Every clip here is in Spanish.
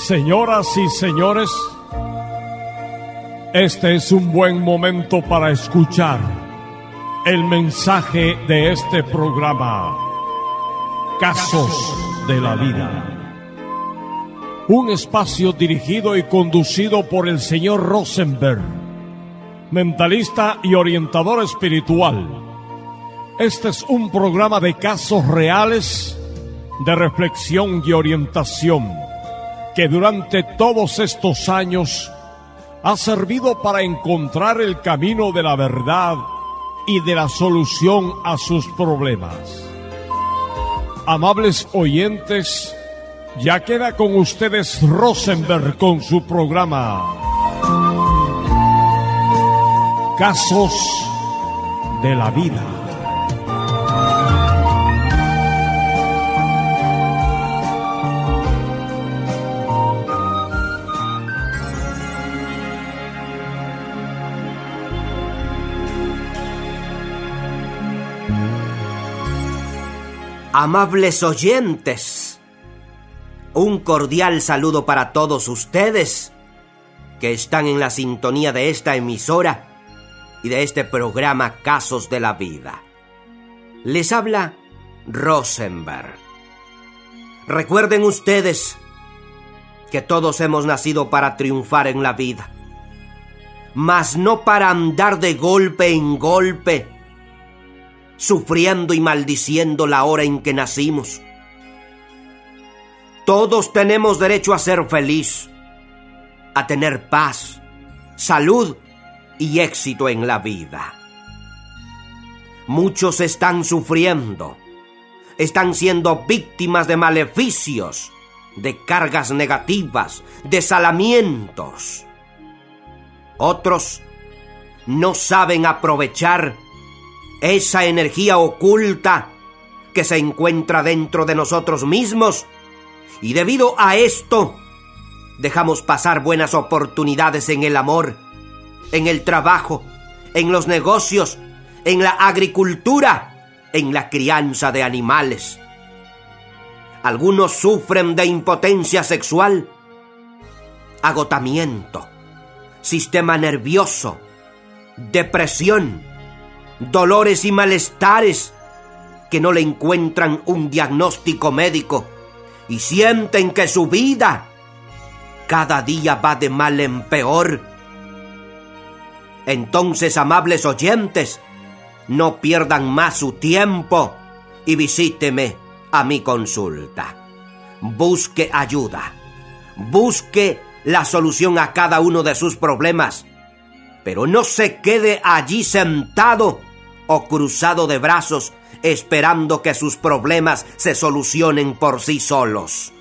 Señoras y señores, este es un buen momento para escuchar el mensaje de este programa, Casos de la Vida. Un espacio dirigido y conducido por el señor Rosenberg, mentalista y orientador espiritual. Este es un programa de casos reales, de reflexión y orientación, que durante todos estos años ha servido para encontrar el camino de la verdad y de la solución a sus problemas. Amables oyentes, ya queda con ustedes Rosenberg con su programa Casos de la Vida. Amables oyentes, un cordial saludo para todos ustedes que están en la sintonía de esta emisora y de este programa Casos de la Vida. Les habla Rosenberg. Recuerden ustedes que todos hemos nacido para triunfar en la vida, mas no para andar de golpe en golpe, sufriendo y maldiciendo la hora en que nacimos. Todos tenemos derecho a ser feliz, a tener paz, salud y éxito en la vida. Muchos están sufriendo, están siendo víctimas de maleficios, de cargas negativas, de salamientos. Otros no saben aprovechar esa energía oculta que se encuentra dentro de nosotros mismos, y debido a esto dejamos pasar buenas oportunidades en el amor, en el trabajo, en los negocios, en la agricultura, en la crianza de animales. Algunos sufren de impotencia sexual, agotamiento, sistema nervioso, depresión, dolores y malestares que no le encuentran un diagnóstico médico y sienten que su vida cada día va de mal en peor. Entonces, amables oyentes, no pierdan más su tiempo y visíteme a mi consulta. Busque ayuda, busque la solución a cada uno de sus problemas, pero no se quede allí sentado o cruzado de brazos esperando que sus problemas se solucionen por sí solos.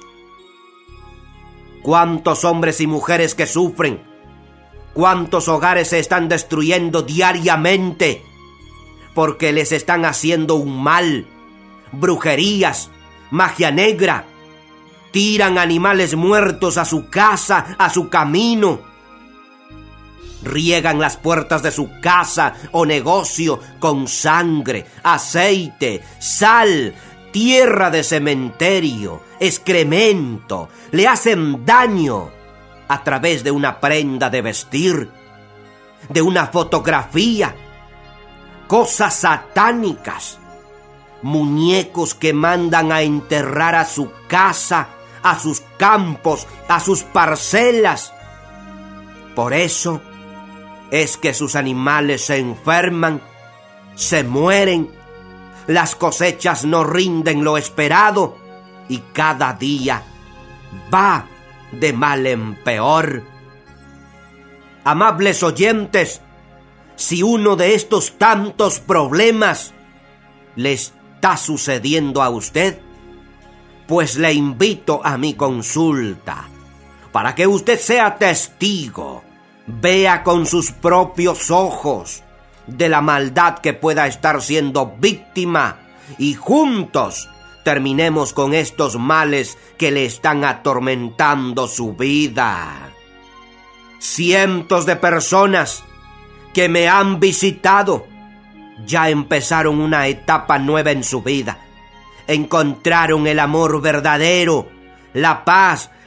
¿Cuántos hombres y mujeres que sufren? ¿Cuántos hogares se están destruyendo diariamente porque les están haciendo un mal? Brujerías, magia negra, tiran animales muertos a su casa, a su camino. Riegan las puertas de su casa o negocio con sangre, aceite, sal, tierra de cementerio, excremento. Le hacen daño a través de una prenda de vestir, de una fotografía, cosas satánicas, muñecos que mandan a enterrar a su casa, a sus campos, a sus parcelas. Por eso es que sus animales se enferman, se mueren, las cosechas no rinden lo esperado y cada día va de mal en peor. Amables oyentes, si uno de estos tantos problemas le está sucediendo a usted, pues le invito a mi consulta para que usted sea testigo, vea con sus propios ojos de la maldad que pueda estar siendo víctima y juntos terminemos con estos males que le están atormentando su vida. Cientos de personas que me han visitado ya empezaron una etapa nueva en su vida. Encontraron el amor verdadero, la paz,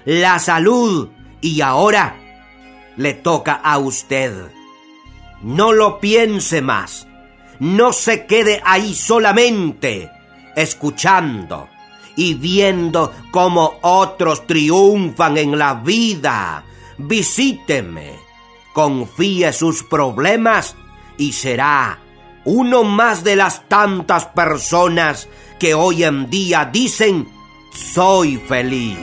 la salud, y ahora le toca a usted. No lo piense más. No se quede ahí solamente escuchando y viendo cómo otros triunfan en la vida. Visíteme, confíe sus problemas y será uno más de las tantas personas que hoy en día dicen: soy feliz.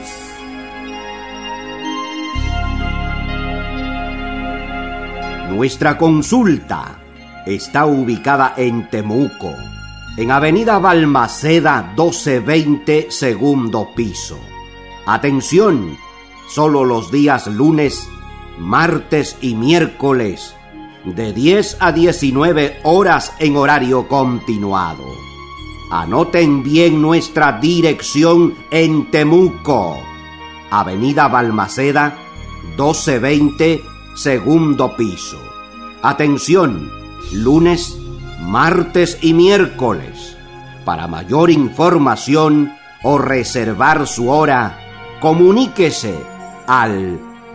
Nuestra consulta está ubicada en Temuco, en Avenida Balmaceda 1220, segundo piso. Atención, solo los días lunes, martes y miércoles, de 10 a 19 horas en horario continuado. Anoten bien nuestra dirección en Temuco, Avenida Balmaceda 1220, segundo piso. Atención, lunes, martes y miércoles. Para mayor información o reservar su hora, comuníquese al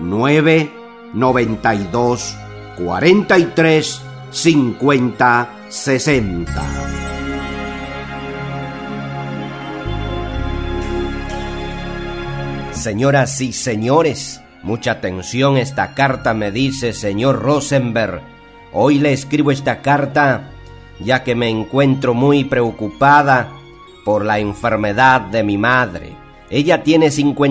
992 43 50 60. Señoras y señores, mucha atención, esta carta me dice: señor Rosenberg, hoy le escribo esta carta ya que me encuentro muy preocupada por la enfermedad de mi madre. Ella tiene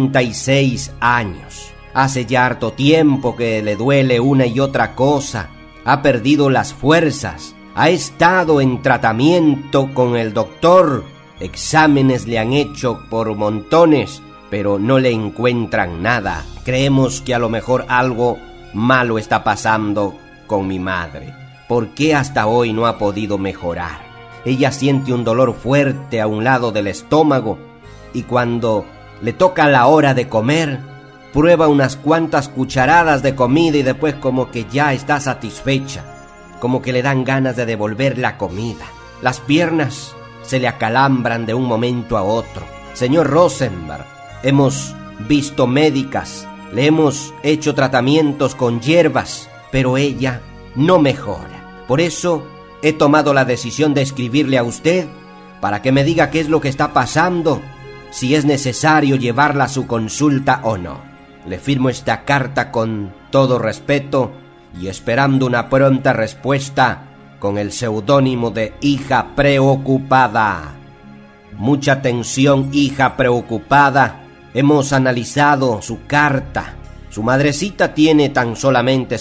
56 años. Hace ya harto tiempo que le duele una y otra cosa. Ha perdido las fuerzas. Ha estado en tratamiento con el doctor. Exámenes le han hecho por montones, pero no le encuentran nada. Creemos que a lo mejor algo malo está pasando con mi madre. ¿Por qué hasta hoy no ha podido mejorar? Ella siente un dolor fuerte a un lado del estómago y cuando le toca la hora de comer, prueba unas cuantas cucharadas de comida y después como que ya está satisfecha, como que le dan ganas de devolver la comida. Las piernas se le acalambran de un momento a otro. Señor Rosenberg, hemos visto médicas, le hemos hecho tratamientos con hierbas, pero ella no mejora. Por eso he tomado la decisión de escribirle a usted para que me diga qué es lo que está pasando, si es necesario llevarla a su consulta o no. Le firmo esta carta con todo respeto y esperando una pronta respuesta con el seudónimo de Hija Preocupada. Mucha atención, hija preocupada. Hemos analizado su carta. Su madrecita tiene tan solamente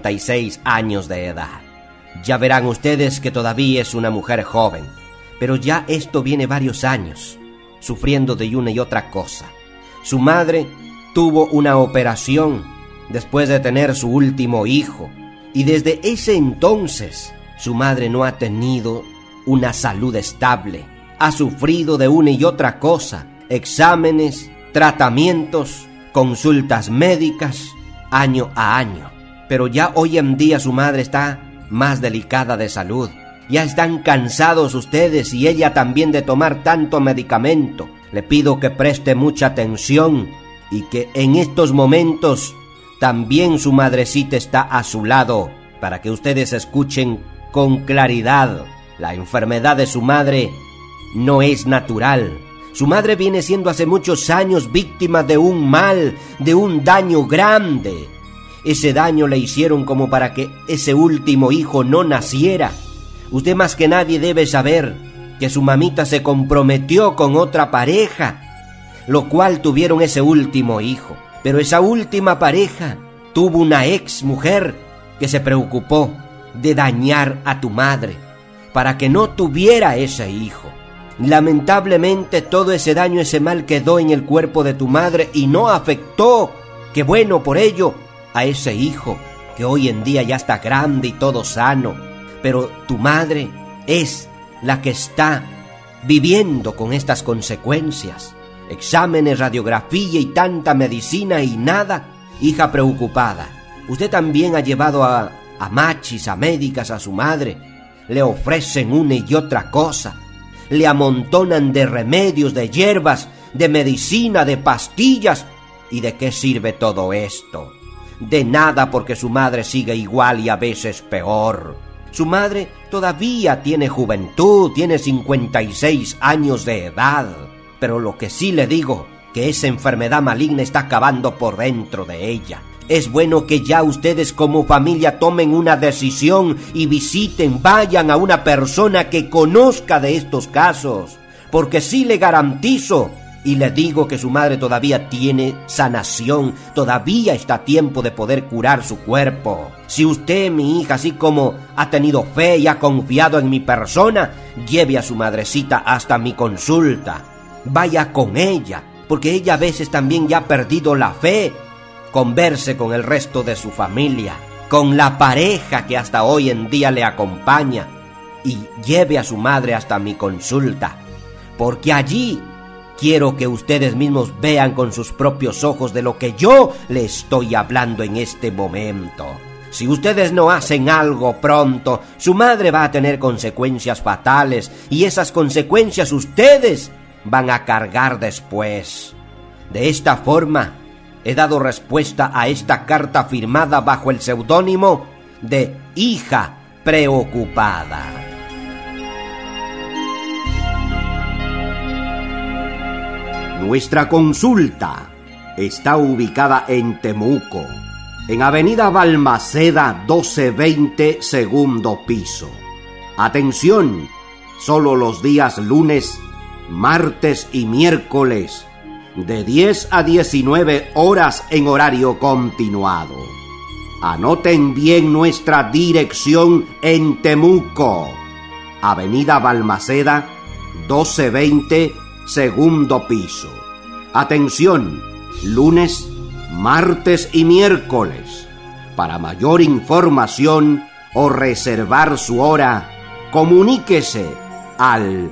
56 años de edad. Ya verán ustedes que todavía es una mujer joven, pero ya esto viene varios años, sufriendo de una y otra cosa. Su madre tuvo una operación después de tener su último hijo, y desde ese entonces su madre no ha tenido una salud estable. Ha sufrido de una y otra cosa, exámenes, tratamientos, consultas médicas, año a año. Pero ya hoy en día su madre está más delicada de salud. Ya están cansados ustedes y ella también de tomar tanto medicamento. Le pido que preste mucha atención y que en estos momentos también su madrecita está a su lado para que ustedes escuchen con claridad. La enfermedad de su madre no es natural. Su madre viene siendo hace muchos años víctima de un mal, de un daño grande. Ese daño le hicieron como para que ese último hijo no naciera. Usted más que nadie debe saber que su mamita se comprometió con otra pareja, lo cual tuvieron ese último hijo. Pero esa última pareja tuvo una ex mujer que se preocupó de dañar a tu madre para que no tuviera ese hijo. Lamentablemente todo ese daño, ese mal quedó en el cuerpo de tu madre y no afectó, qué bueno por ello, a ese hijo que hoy en día ya está grande y todo sano. Pero tu madre es la que está viviendo con estas consecuencias. Exámenes, radiografía y tanta medicina y nada. Hija preocupada, usted también ha llevado a machis, a médicas a su madre. Le ofrecen una y otra cosa. Le amontonan de remedios, de hierbas, de medicina, de pastillas. ¿Y de qué sirve todo esto? De nada, porque su madre sigue igual y a veces peor. Su madre todavía tiene juventud, tiene 56 años de edad. Pero lo que sí le digo, que esa enfermedad maligna está acabando por dentro de ella. Es bueno que ya ustedes como familia tomen una decisión y vayan a una persona que conozca de estos casos. Porque sí le garantizo y le digo que su madre todavía tiene sanación, todavía está a tiempo de poder curar su cuerpo. Si usted, mi hija, así como ha tenido fe y ha confiado en mi persona, lleve a su madrecita hasta mi consulta. Vaya con ella, porque ella a veces también ya ha perdido la fe. Converse con el resto de su familia, con la pareja que hasta hoy en día le acompaña, y lleve a su madre hasta mi consulta, porque allí quiero que ustedes mismos vean con sus propios ojos de lo que yo le estoy hablando en este momento. Si ustedes no hacen algo pronto, su madre va a tener consecuencias fatales, y esas consecuencias ustedes van a cargar después. De esta forma, he dado respuesta a esta carta firmada bajo el seudónimo de Hija Preocupada. Nuestra consulta está ubicada en Temuco, en Avenida Balmaceda 1220, segundo piso. Atención, solo los días lunes, martes y miércoles, de 10 a 19 horas en horario continuado. Anoten bien nuestra dirección en Temuco, Avenida Balmaceda 1220, segundo piso. Atención, lunes, martes y miércoles. Para mayor información o reservar su hora, comuníquese al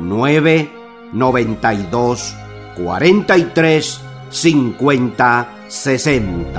992 43 50 60.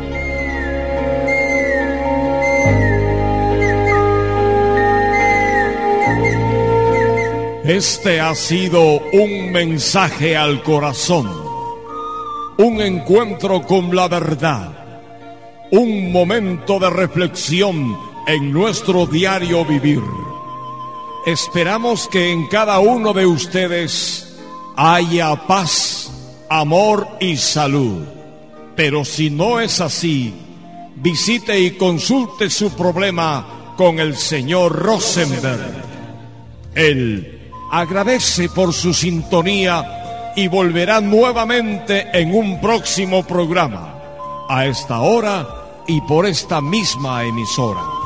Este ha sido un mensaje al corazón, un encuentro con la verdad, un momento de reflexión en nuestro diario vivir. Esperamos que en cada uno de ustedes haya paz, amor y salud. Pero si no es así, visite y consulte su problema con el señor Rosenberg. Él agradece por su sintonía y volverá nuevamente en un próximo programa, a esta hora y por esta misma emisora.